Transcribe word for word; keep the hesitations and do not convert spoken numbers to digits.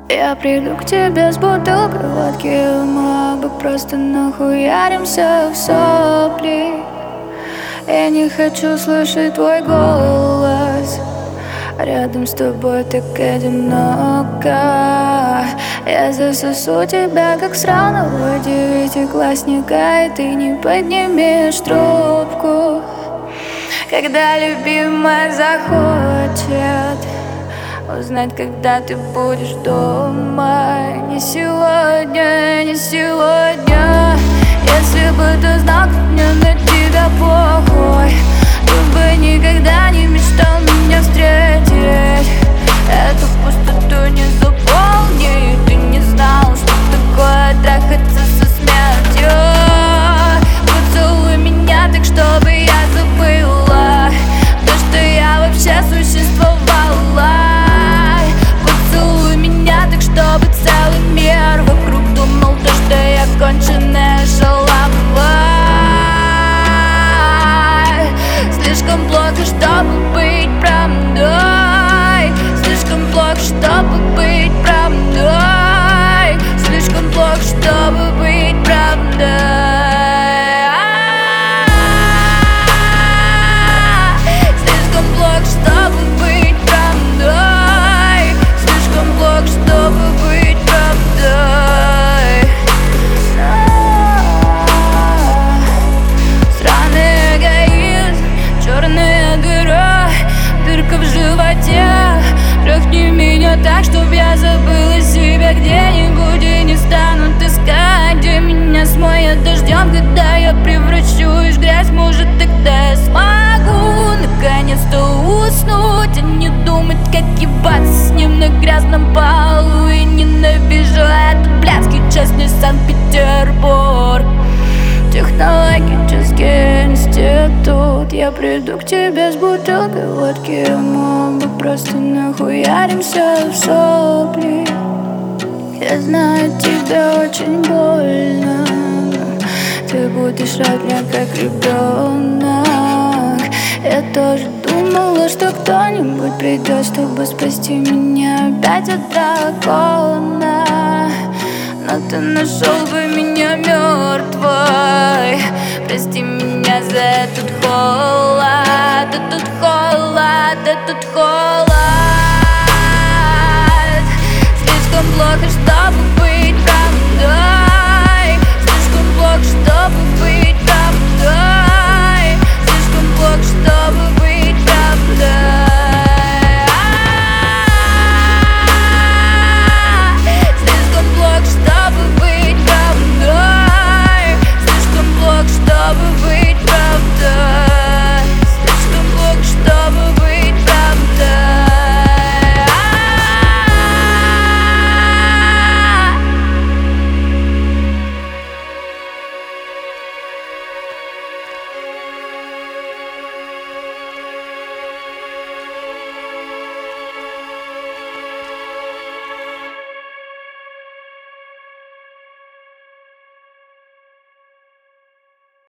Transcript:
Я приду к тебе с бутылкой водки, мы бы просто нахуяримся в сопли. Я не хочу слышать твой голос, рядом с тобой так одиноко. Я засосу тебя, как сраного девятиклассника, и ты не поднимешь трубку, когда любимая захочет узнать, когда ты будешь дома. Не сегодня, не сегодня. Если бы ты знал, как мне на тебя похуй, ты бы никогда не мечтал меня встретить. Эту пустоту не заполни. Ты не знал, что такое трахаться со смертью. Поцелуй меня так, чтобы я забыла то, что я вообще существовала. Чтобы целый мир вокруг думал то, что я конченая шалава. Слишком плохо, чтобы быть правдой. Слишком плохо, чтобы быть правдой. Слишком плохо, чтобы быть правдой. Слишком плохо, чтобы быть правдой. Слишком плохо, чтобы быть правдой. Сраный эгоизм, черная дыра, дырка в животе. Трахни меня так, чтоб я забыла себя где-нибудь и не станут искать, где меня смоет дождем, когда я превращусь в грязь. Может, тогда я смогу наконец-то уснуть, а не думать, как ебаться с ним на грязном полу. И ненавижу этот блядский честный Санкт-Петербург, технологический институт. Я приду к тебе с бутылкой водки, мы бы просто нахуяримся в сопли. Я знаю, тебе очень больно, ты будешь рад мне как ребенок. Я тоже думала, что кто-нибудь придет, чтобы спасти меня опять от дракона. Но ты нашел бы меня мертвой. Прости меня за этот холод, этот холод, этот холод.